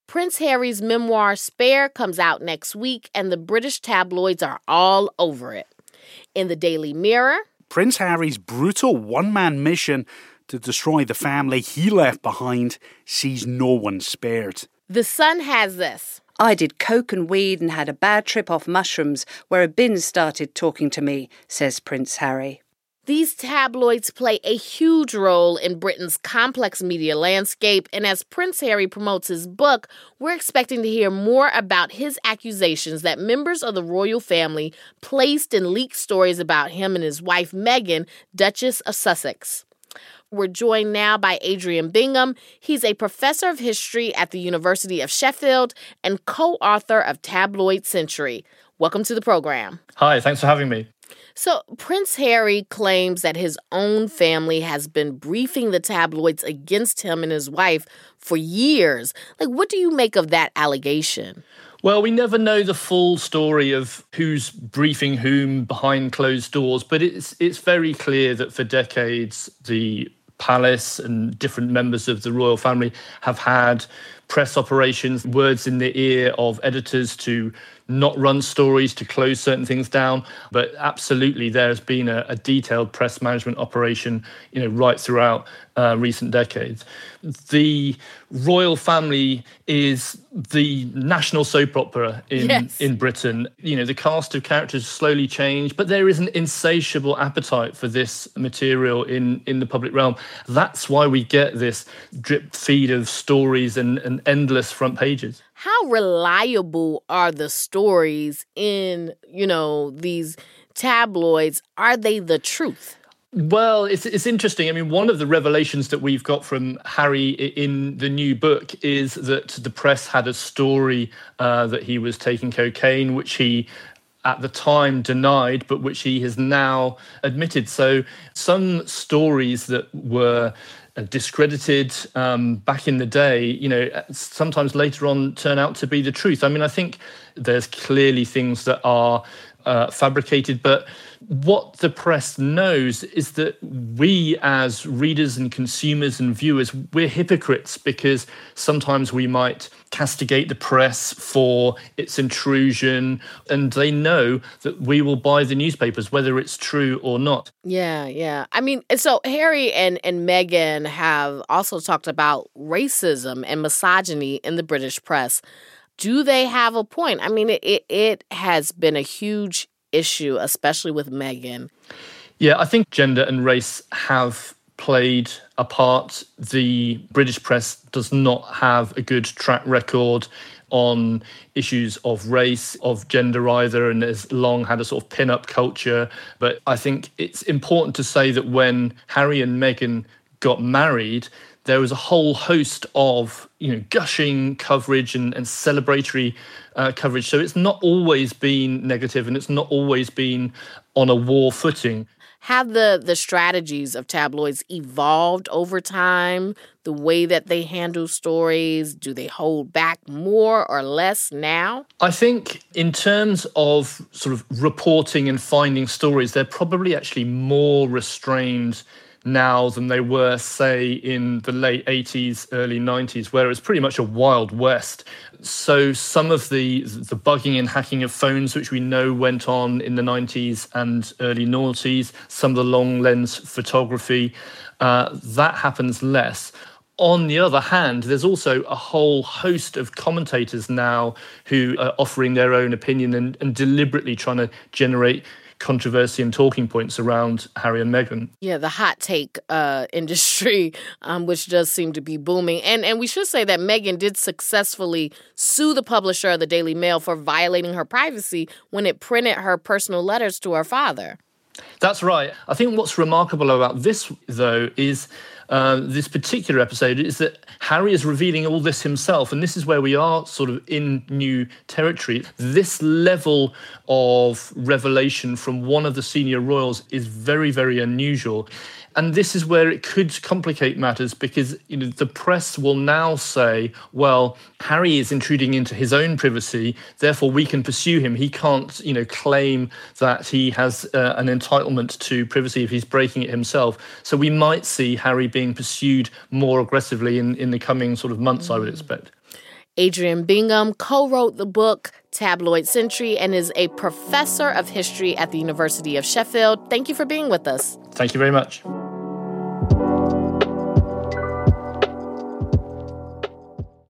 Prince Harry's memoir, Spare, comes out next week, and the British tabloids are all over it. In the Daily Mirror, Prince Harry's brutal one-man mission to destroy the family he left behind sees no one spared. The Sun has this. I did coke and weed and had a bad trip off mushrooms where a bin started talking to me, says Prince Harry. These tabloids play a huge role in Britain's complex media landscape, and as Prince Harry promotes his book, we're expecting to hear more about his accusations that members of the royal family placed and leaked stories about him and his wife Meghan, Duchess of Sussex. We're joined now by Adrian Bingham. He's a professor of history at the University of Sheffield and co-author of Tabloid Century. Welcome to the program. Hi, thanks for having me. So Prince Harry claims that his own family has been briefing the tabloids against him and his wife for years. What do you make of that allegation? Well, we never know the full story of who's briefing whom behind closed doors, but it's very clear that for decades the palace and different members of the royal family have had press operations, words in the ear of editors to not run stories, to close certain things down. But absolutely, there's been a detailed press management operation, right throughout recent decades. The royal family is the national soap opera in Britain. The cast of characters slowly change, but there is an insatiable appetite for this material in the public realm. That's why we get this drip feed of stories and endless front pages. How reliable are the stories in, these tabloids? Are they the truth? Well, it's interesting. I mean, one of the revelations that we've got from Harry in the new book is that the press had a story that he was taking cocaine, which he at the time denied, but which he has now admitted. So some stories that were discredited back in the day, sometimes later on turn out to be the truth. I mean, I think there's clearly things that are fabricated, but what the press knows is that we as readers and consumers and viewers, we're hypocrites because sometimes we might castigate the press for its intrusion, and they know that we will buy the newspapers, whether it's true or not. Yeah. I mean, so Harry and Meghan have also talked about racism and misogyny in the British press. Do they have a point? I mean, it has been a huge issue, especially with Meghan. Yeah, I think gender and race have played a part. The British press does not have a good track record on issues of race, of gender either, and has long had a sort of pin-up culture. But I think it's important to say that when Harry and Meghan got married, there was a whole host of, gushing coverage and celebratory coverage. So it's not always been negative and it's not always been on a war footing. Have the strategies of tabloids evolved over time? The way that they handle stories? Do they hold back more or less now? I think in terms of sort of reporting and finding stories, they're probably actually more restrained now than they were, say, in the late 80s, early 90s, where it was pretty much a wild west. So some of the bugging and hacking of phones, which we know went on in the 90s and early noughties, some of the long lens photography, that happens less. On the other hand, there's also a whole host of commentators now who are offering their own opinion and deliberately trying to generate controversy and talking points around Harry and Meghan. Yeah, the hot take industry, which does seem to be booming. And we should say that Meghan did successfully sue the publisher of the Daily Mail for violating her privacy when it printed her personal letters to her father. That's right. I think what's remarkable about this, though, is this particular episode is that Harry is revealing all this himself. And this is where we are sort of in new territory. This level of revelation from one of the senior royals is very, very unusual. And this is where it could complicate matters because the press will now say, well, Harry is intruding into his own privacy, therefore we can pursue him. He can't, claim that he has an entitlement to privacy if he's breaking it himself. So we might see Harry being pursued more aggressively in the coming sort of months, I would expect. Adrian Bingham co-wrote the book Tabloid Century and is a professor of history at the University of Sheffield. Thank you for being with us. Thank you very much.